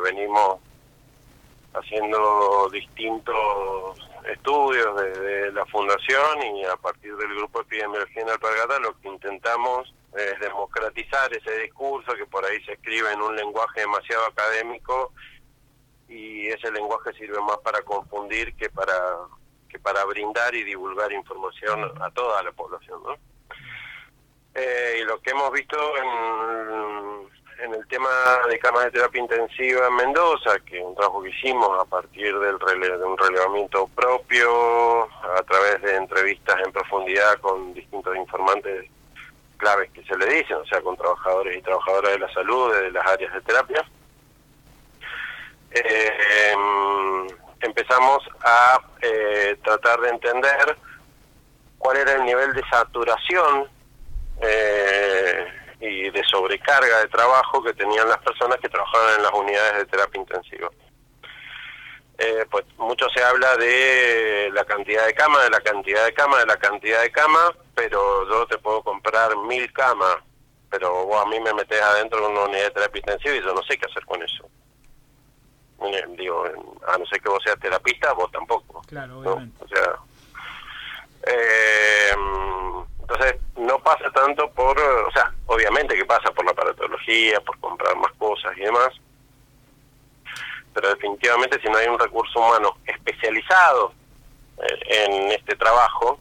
venimos haciendo distintos estudios de la fundación, y a partir del grupo de epidemiología en Alpargatas lo que intentamos es democratizar ese discurso que por ahí se escribe en un lenguaje demasiado académico, y ese lenguaje sirve más para confundir que para brindar y divulgar información a toda la población, ¿no? Y lo que hemos visto en el tema de camas de terapia intensiva en Mendoza, que es un trabajo que hicimos a partir de un relevamiento propio, a través de entrevistas en profundidad con distintos informantes claves que se le dicen, o sea, con trabajadores y trabajadoras de la salud, de las áreas de terapia, empezamos a tratar de entender cuál era el nivel de saturación y de sobrecarga de trabajo que tenían las personas que trabajaban en las unidades de terapia intensiva. Pues mucho se habla de la cantidad de camas, de la cantidad de camas, de la cantidad de camas, pero yo te puedo comprar 1000 camas, pero vos a mí me metés adentro de una unidad de terapia intensiva y yo no sé qué hacer con eso. Digo, a no ser que vos seas terapista, vos tampoco. Claro, obviamente. ¿No? O sea, entonces no pasa tanto por, o sea, obviamente que pasa por la aparatología, por comprar más cosas y demás, pero definitivamente si no hay un recurso humano especializado en este trabajo,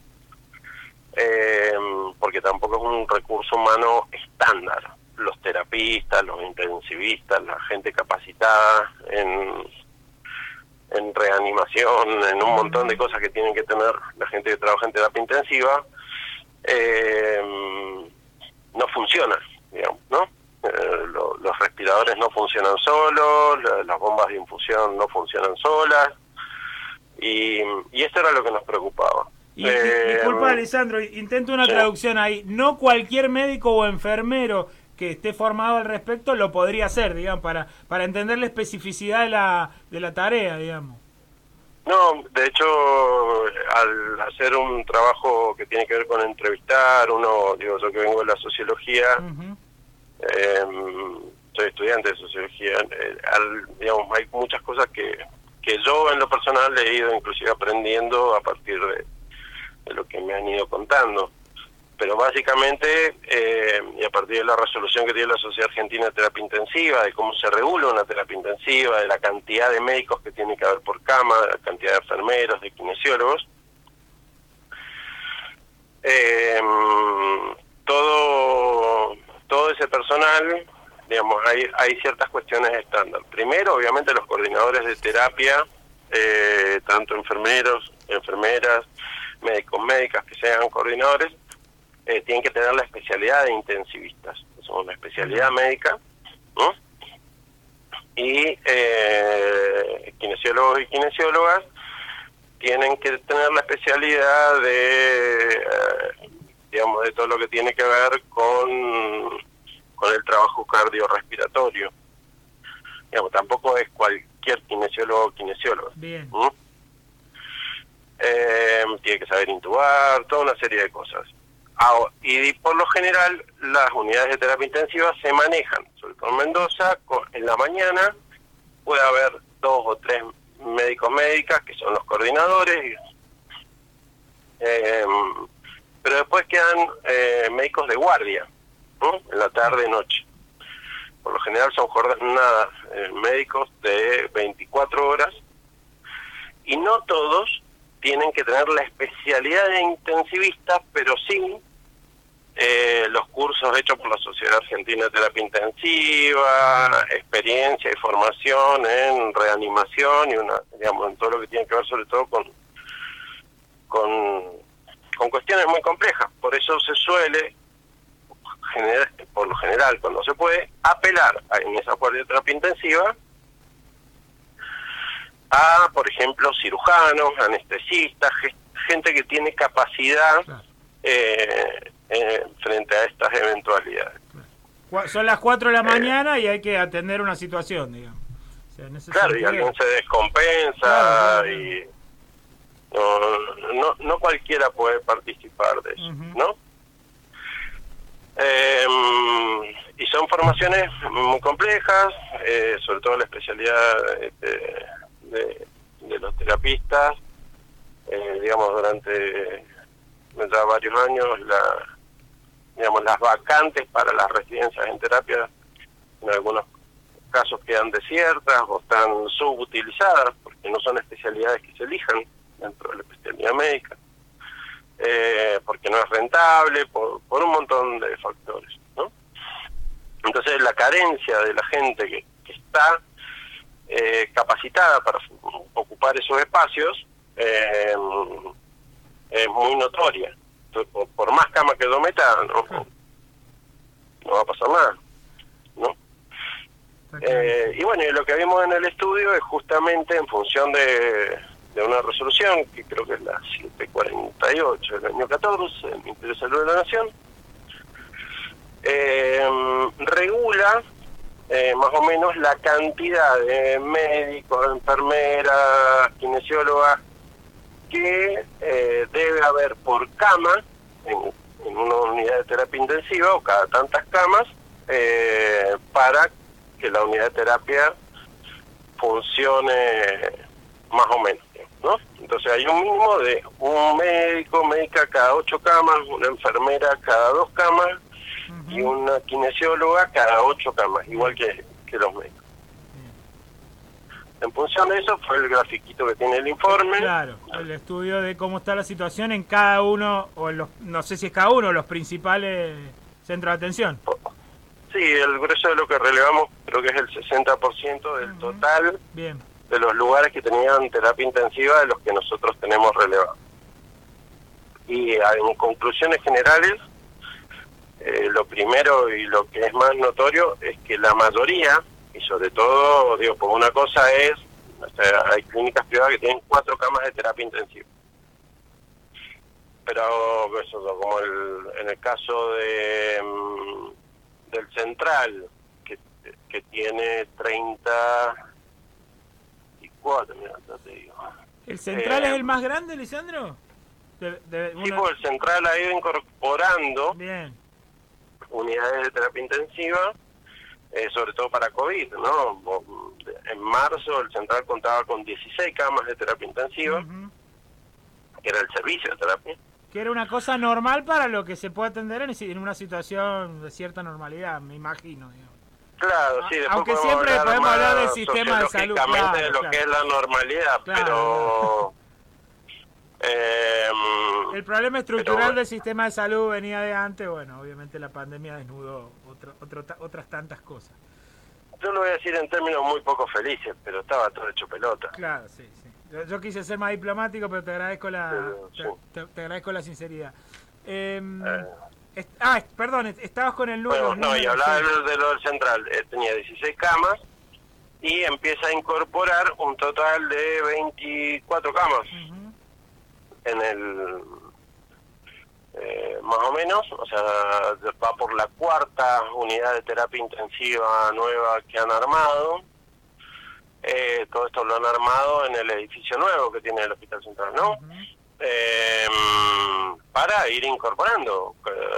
porque tampoco es un recurso humano estándar, los terapistas, los intensivistas, la gente capacitada en reanimación, en un montón de cosas que tienen que tener la gente que trabaja en terapia intensiva, no funciona, digamos, ¿no? Los respiradores no funcionan solos, las bombas de infusión no funcionan solas, y esto era lo que nos preocapa. Disculpa, Lisandro, intento una traducción ahí. No cualquier médico o enfermero que esté formado al respecto lo podría hacer, digamos, para entender la especificidad de la tarea, digamos. No, de hecho, al hacer un trabajo que tiene que ver con entrevistar, yo que vengo de la sociología, soy estudiante de sociología, digamos, hay muchas cosas que yo en lo personal he ido inclusive aprendiendo a partir de lo que me han ido contando. Pero básicamente, y a partir de la resolución que tiene la Sociedad Argentina de Terapia Intensiva, de cómo se regula una terapia intensiva, de la cantidad de médicos que tiene que haber por cama, de la cantidad de enfermeros, de kinesiólogos, todo ese personal, digamos, hay ciertas cuestiones estándar. Primero, obviamente, los coordinadores de terapia, tanto enfermeros, enfermeras, médicos, médicas que sean coordinadores, tienen que tener la especialidad de intensivistas, es una especialidad médica, ¿no? Y kinesiólogos y kinesiólogas tienen que tener la especialidad digamos, de todo lo que tiene que ver con el trabajo cardiorrespiratorio. Digamos, tampoco es cualquier kinesiólogo o kinesióloga. Bien. Tiene que saber intubar, toda una serie de cosas. Y por lo general las unidades de terapia intensiva se manejan, sobre todo en Mendoza, en la mañana puede haber 2 o 3 médicos médicas que son los coordinadores, pero después quedan médicos de guardia, ¿no? En la tarde y noche. Por lo general son jornadas médicos de 24 horas, y no todos tienen que tener la especialidad de intensivista, pero sí los cursos hechos por la Sociedad Argentina de Terapia Intensiva, experiencia y formación en reanimación y digamos, en todo lo que tiene que ver sobre todo con cuestiones muy complejas. Por eso se suele, por lo general, cuando se puede, apelar en esa guardia de terapia intensiva a, por ejemplo, cirujanos, anestesistas, gente que tiene capacidad frente a estas eventualidades. Son las 4 de la mañana y hay que atender una situación, digamos. O sea, en ese claro, y alguien se descompensa, claro. Y no cualquiera puede participar de eso, ¿no? Y son formaciones muy complejas, sobre todo la especialidad de los terapistas. Digamos, durante ya varios años, las vacantes para las residencias en terapia en algunos casos quedan desiertas o están subutilizadas porque no son especialidades que se elijan dentro de la especialidad médica, porque no es rentable, por un montón de factores, ¿no? Entonces la carencia de la gente que está capacitada para ocupar esos espacios es muy notoria. Entonces, por más cama que yo meta, no va a pasar nada, ¿no? Y bueno, y lo que vimos en el estudio es justamente en función de una resolución, que creo que es la 748 del año 14, del Ministerio de Salud de la Nación, regula más o menos la cantidad de médicos, enfermeras, kinesiólogas que debe haber por cama en una unidad de terapia intensiva o cada tantas camas para que la unidad de terapia funcione más o menos, ¿no? Entonces hay un mínimo de un médico, médica cada 8 camas, una enfermera cada 2 camas y una kinesióloga cada 8 camas, igual que los médicos. En función de eso fue el grafiquito que tiene el informe. Claro, el estudio de cómo está la situación en cada uno, o en no sé si es cada uno, los principales centros de atención. Sí, el grueso de lo que relevamos creo que es el 60% del total. Bien. De los lugares que tenían terapia intensiva de los que nosotros tenemos relevados. Y en conclusiones generales, lo primero y lo que es más notorio es que la mayoría, y sobre todo, digo, pues una cosa es, o sea, hay clínicas privadas que tienen 4 camas de terapia intensiva. Pero eso, como en el caso del Central, que tiene 34, mira, ya te digo. ¿El Central es el más grande, Lisandro? Sí, pues el Central ha ido incorporando Bien. unidades de terapia intensiva, sobre todo para COVID, ¿no? En marzo el Central contaba con 16 camas de terapia intensiva, que era el servicio de terapia. Que era una cosa normal para lo que se puede atender en una situación de cierta normalidad, me imagino, digamos. Claro, sí, después aunque siempre podemos hablar del sistema de salud, claro, de lo que es la normalidad, claro, pero el problema estructural del sistema de salud venía de antes. Bueno, obviamente la pandemia desnudó otras tantas cosas. Yo lo voy a decir en términos muy poco felices, pero estaba todo hecho pelota. Claro, sí. Yo quise ser más diplomático, pero te agradezco te agradezco la sinceridad. Perdón, estabas con el número. Bueno, no, y hablaba de lo del Central. Tenía 16 camas y empieza a incorporar un total de 24 camas en el más o menos, o sea, va por la 4ª unidad de terapia intensiva nueva que han armado. Todo esto lo han armado en el edificio nuevo que tiene el Hospital Central, ¿no? Para ir incorporando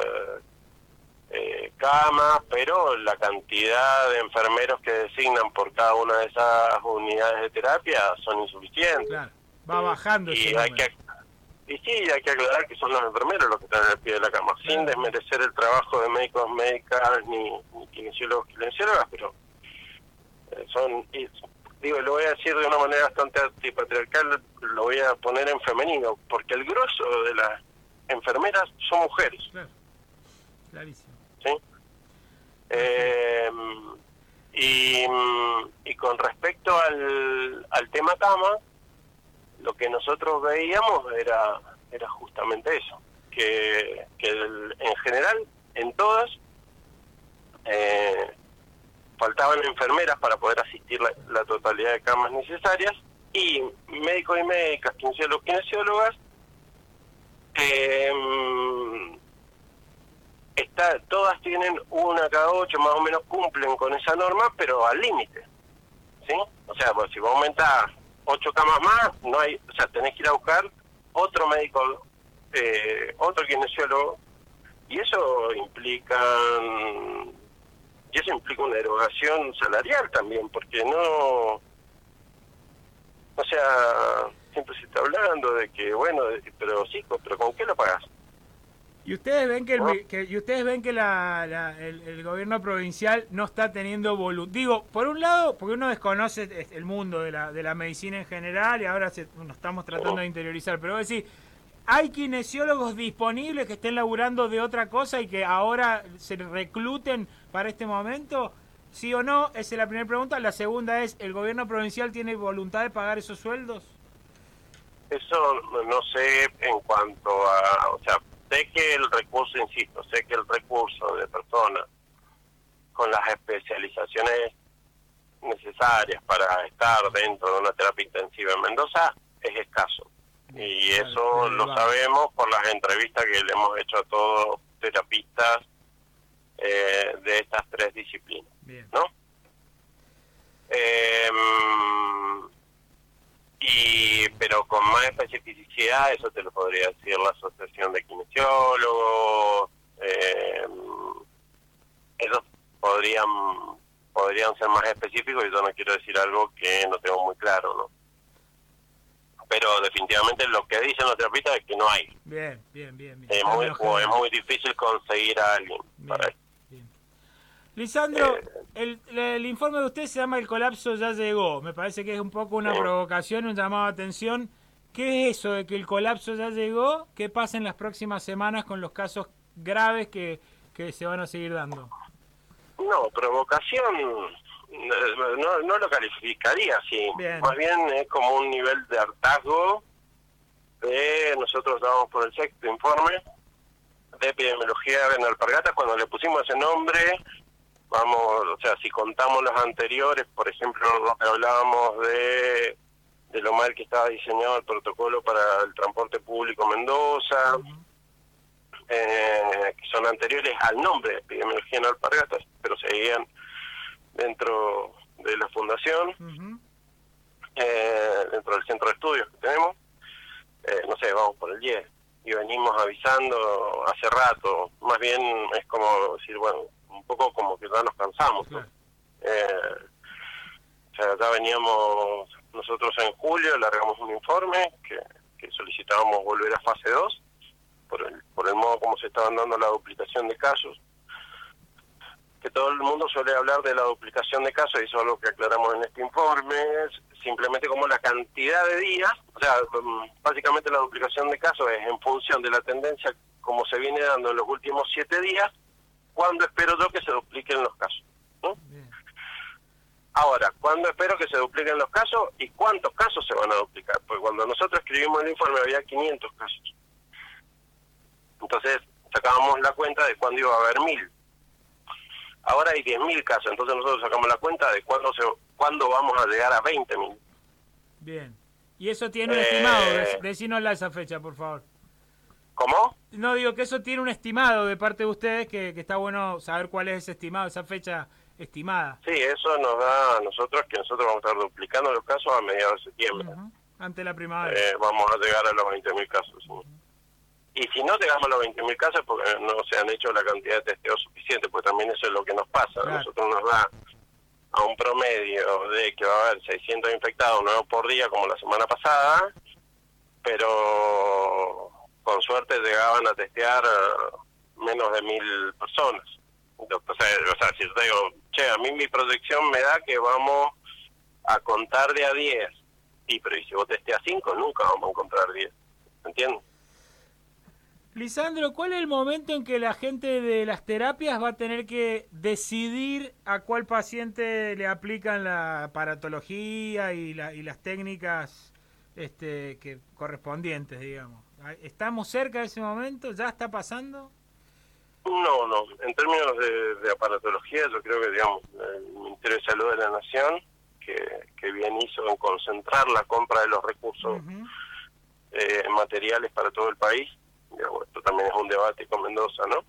camas, pero la cantidad de enfermeros que designan por cada una de esas unidades de terapia son insuficientes. Claro, va bajando. Y hay que aclarar que son los enfermeros los que están en el pie de la cama, sin desmerecer el trabajo de médicos, médicas, ni kinesiólogos, kinesiólogas, pero digo, lo voy a decir de una manera bastante antipatriarcal, lo voy a poner en femenino, porque el grosso de las enfermeras son mujeres. Claro, clarísimo. ¿Sí? Y con respecto al tema cama, lo que nosotros veíamos era justamente eso, que en general, en todas, faltaban enfermeras para poder asistir la totalidad de camas necesarias, y médicos y médicas, kinesiólogos, kinesiólogas, todas tienen una cada 8, más o menos cumplen con esa norma, pero al límite, ¿sí? O sea, pues si vos aumentás 8 camas más, no hay, o sea, tenés que ir a buscar otro médico, otro kinesiólogo, Y eso implica una erogación salarial también, porque no, o sea, siempre se está hablando de que, bueno, pero sí, pero ¿con qué lo pagas? ¿Y ustedes ven que, ¿No? y ustedes ven que el gobierno provincial no está teniendo voluntad? Digo, por un lado, porque uno desconoce el mundo de la medicina en general y ahora nos estamos tratando de interiorizar, pero vos decís, ¿hay kinesiólogos disponibles que estén laburando de otra cosa y que ahora se recluten para este momento? ¿Sí o no? Esa es la primera pregunta. La segunda es, ¿el gobierno provincial tiene voluntad de pagar esos sueldos? Eso no sé en cuanto a, o sea, sé que el recurso, insisto, sé que el recurso de personas con las especializaciones necesarias para estar dentro de una terapia intensiva en Mendoza es escaso. Y eso lo sabemos por las entrevistas que le hemos hecho a todos terapistas de estas tres disciplinas, ¿no? Pero con más especificidad, eso te lo podría decir la Asociación de Kinesiólogos, esos podrían ser más específicos, y yo no quiero decir algo que no tengo muy claro, ¿no? Pero definitivamente lo que dicen los terapistas es que no hay. Bien. Es muy difícil conseguir a alguien para esto. Lisandro, el informe de usted se llama El colapso ya llegó. Me parece que es un poco una provocación, un llamado de atención. ¿Qué es eso de que el colapso ya llegó? ¿Qué pasa en las próximas semanas con los casos graves que se van a seguir dando? No, provocación no lo calificaría así. Más bien es como un nivel de hartazgo. Nosotros estábamos por el sexto informe de epidemiología en Alpargatas. Cuando le pusimos ese nombre, o sea, si contamos los anteriores, por ejemplo, hablábamos de lo mal que estaba diseñado el protocolo para el transporte público en Mendoza, que son anteriores al nombre de epidemiología en Alpargatas, pero seguían dentro de la fundación, dentro del centro de estudios que tenemos. No sé, vamos por el 10, y venimos avisando hace rato. Más bien es como decir, bueno, un poco como que ya nos cansamos, ¿no? O sea, ya veníamos nosotros en julio, largamos un informe que solicitábamos volver a fase 2 por el modo como se estaban dando la duplicación de casos, que todo el mundo suele hablar de la duplicación de casos, y eso es algo que aclaramos en este informe, es simplemente como la cantidad de días. O sea, básicamente la duplicación de casos es en función de la tendencia como se viene dando en los últimos 7 días, cuándo espero yo que se dupliquen los casos, ¿no? Ahora, ¿cuándo espero que se dupliquen los casos y cuántos casos se van a duplicar? Porque cuando nosotros escribimos el informe había 500 casos. Entonces sacábamos la cuenta de cuándo iba a haber 1000. Ahora hay 10.000 casos, entonces nosotros sacamos la cuenta de cuándo vamos a llegar a 20.000. Bien. ¿Y eso tiene un estimado? Decínosla esa fecha, por favor. ¿Cómo? No, digo que eso tiene un estimado de parte de ustedes, que está bueno saber cuál es ese estimado, esa fecha estimada. Sí, eso nos da a nosotros que nosotros vamos a estar duplicando los casos a mediados de septiembre. Ante la primavera. Vamos a llegar a los 20.000 casos. Y si no llegamos a los 20.000 casos, porque no se han hecho la cantidad de testeos suficiente, pues también eso es lo que nos pasa. Claro. Nosotros nos da a un promedio de que va a haber 600 infectados nuevos por día, como la semana pasada, pero con suerte llegaban a testear menos de 1.000 personas. O sea, si te digo, che, a mí mi proyección me da que vamos a contar de a 10. Sí, pero ¿y si vos testeas 5? Nunca vamos a encontrar 10. ¿Entiendes? Lisandro, ¿cuál es el momento en que la gente de las terapias va a tener que decidir a cuál paciente le aplican la aparatología y las técnicas que correspondientes, digamos? ¿Estamos cerca de ese momento? ¿Ya está pasando? No. En términos de aparatología, yo creo que, digamos, el Ministerio de Salud de la Nación, que bien hizo en concentrar la compra de los recursos materiales para todo el país. Digamos, esto también es un debate con Mendoza, ¿no?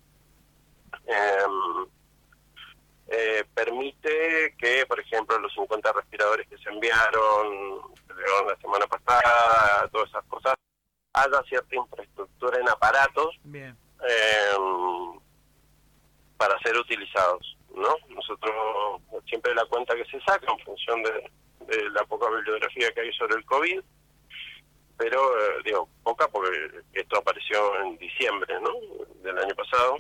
Permite que, por ejemplo, los 50 respiradores que se enviaron la semana pasada, todas esas cosas, haya cierta infraestructura en aparatos para ser utilizados, ¿no? Nosotros siempre la cuenta que se saca en función de la poca bibliografía que hay sobre el COVID, pero digo poca porque esto apareció en diciembre, ¿no?, del año pasado,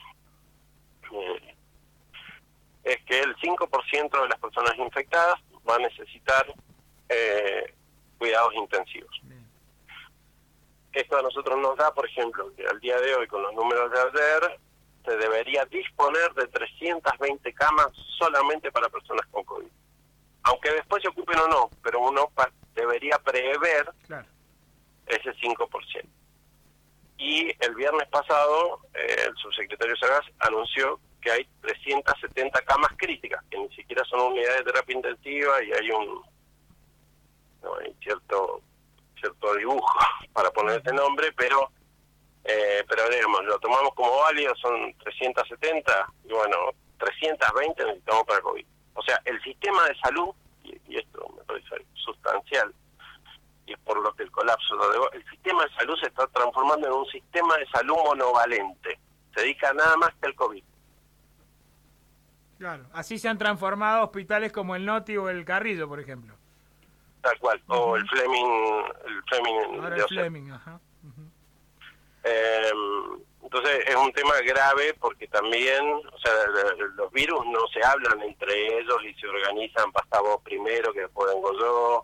es que el 5% de las personas infectadas va a necesitar cuidados intensivos. Esto a nosotros nos da, por ejemplo, que al día de hoy, con los números de ayer, se debería disponer de 320 camas solamente para personas con COVID. Aunque después se ocupen o no, pero uno debería prever ese 5%. Y el viernes pasado, el subsecretario Sagaz anunció que hay 370 camas críticas, que ni siquiera son unidades de terapia intensiva, y hay hay cierto dibujo para poner este nombre, pero digamos, lo tomamos como válido, son 370, y bueno, 320 necesitamos para COVID. O sea, el sistema de salud, y esto me parece sustancial, y es por lo que el colapso lo debo, el sistema de salud se está transformando en un sistema de salud monovalente, se dedica nada más que al COVID. Claro, así se han transformado hospitales como el Noti o el Carrillo, por ejemplo. Tal cual, o el Fleming. Ahora el Fleming, ajá. Entonces es un tema grave porque también, o sea, los virus no se hablan entre ellos y se organizan, pasa vos primero, que después vengo yo.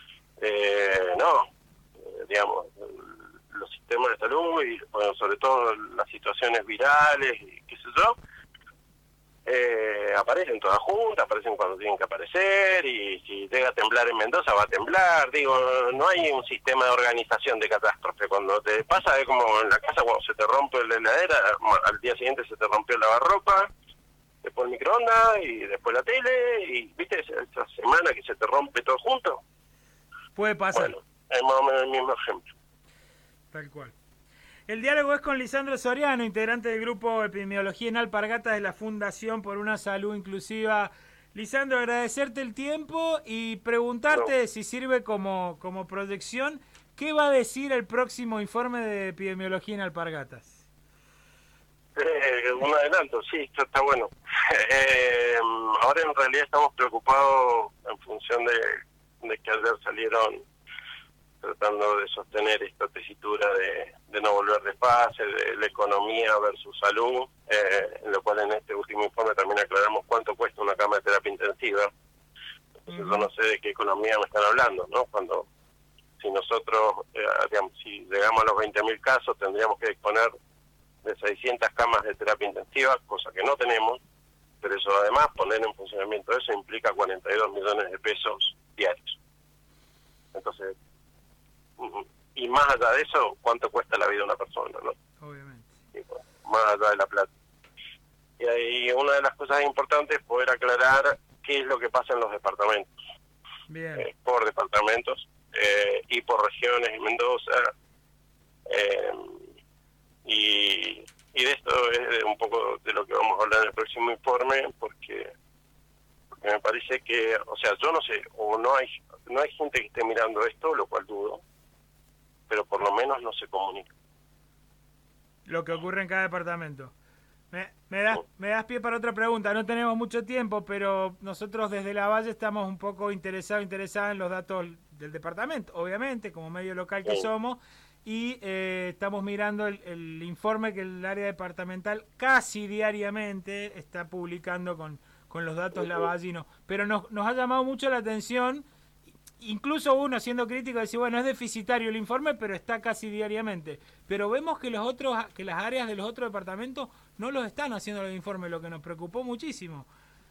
Digamos, los sistemas de salud y, bueno, sobre todo las situaciones virales y qué sé yo, aparecen todas juntas, aparecen cuando tienen que aparecer, y si llega a temblar en Mendoza va a temblar. Digo, no hay un sistema de organización de catástrofe. Cuando te pasa, es como en la casa cuando se te rompe la heladera, al día siguiente se te rompió el lavarropa, después el microondas y después la tele, y viste esa semana que se te rompe todo junto. Puede pasar. Bueno, es más o menos el mismo ejemplo. Tal cual. El diálogo es con Lisandro Soriano, integrante del grupo Epidemiología en Alpargatas de la Fundación por una Salud Inclusiva. Lisandro, agradecerte el tiempo y preguntarte si sirve como proyección, ¿qué va a decir el próximo informe de Epidemiología en Alpargatas? Un adelanto, sí, esto está bueno. Ahora en realidad estamos preocupados en función de que ayer salieron tratando de sostener esta tesitura de no volver de fase, de la economía versus salud, en lo cual en este último informe también aclaramos cuánto cuesta una cama de terapia intensiva. Entonces yo no sé de qué economía me están hablando, ¿no? Cuando, si nosotros, digamos, si llegamos a los 20.000 casos, tendríamos que disponer de 600 camas de terapia intensiva, cosa que no tenemos, pero eso además, poner en funcionamiento eso implica 42 millones de pesos diarios. Entonces, y más allá de eso, ¿cuánto cuesta la vida de una persona, no? Obviamente. Y, bueno, más allá de la plata. Y ahí una de las cosas importantes es poder aclarar qué es lo que pasa en los departamentos. Bien. Por departamentos y por regiones en Mendoza. Y de esto es un poco de lo que vamos a hablar en el próximo informe, porque me parece que, o sea, yo no sé, o no hay gente que esté mirando esto, lo cual dudo, pero por lo menos no se comunica. Lo que ocurre en cada departamento. Me das pie para otra pregunta. No tenemos mucho tiempo, pero nosotros desde la Valle estamos un poco interesados en los datos del departamento, obviamente, como medio local que somos, y estamos mirando el informe que el área departamental casi diariamente está publicando con los datos lavallinos. Pero nos ha llamado mucho la atención. Incluso uno, siendo crítico, dice, bueno, es deficitario el informe, pero está casi diariamente. Pero vemos que que las áreas de los otros departamentos no los están haciendo los informes, lo que nos preocupó muchísimo.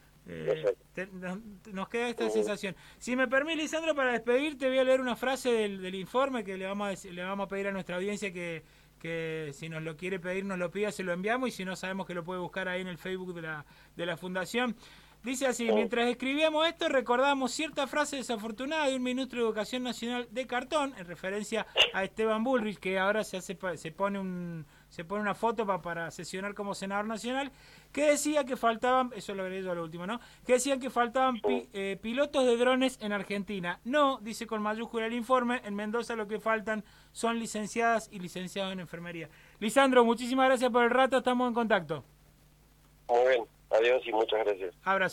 Nos queda esta sensación. Si me permite, Lisandro, para despedirte, voy a leer una frase del informe que le vamos a pedir a nuestra audiencia que si nos lo quiere pedir, nos lo pida, se lo enviamos, y si no, sabemos que lo puede buscar ahí en el Facebook de la Fundación. Dice así: mientras escribíamos esto, recordamos cierta frase desafortunada de un ministro de Educación Nacional de cartón, en referencia a Esteban Bullrich, que ahora se pone un se pone una foto para sesionar como senador nacional, que decía que faltaban, eso lo agregué yo a lo último, ¿no? Que decían que faltaban pilotos de drones en Argentina. No, dice con mayúscula el informe, en Mendoza lo que faltan son licenciadas y licenciados en enfermería. Lisandro, muchísimas gracias por el rato, estamos en contacto. Muy bien, adiós y muchas gracias. Abrazo.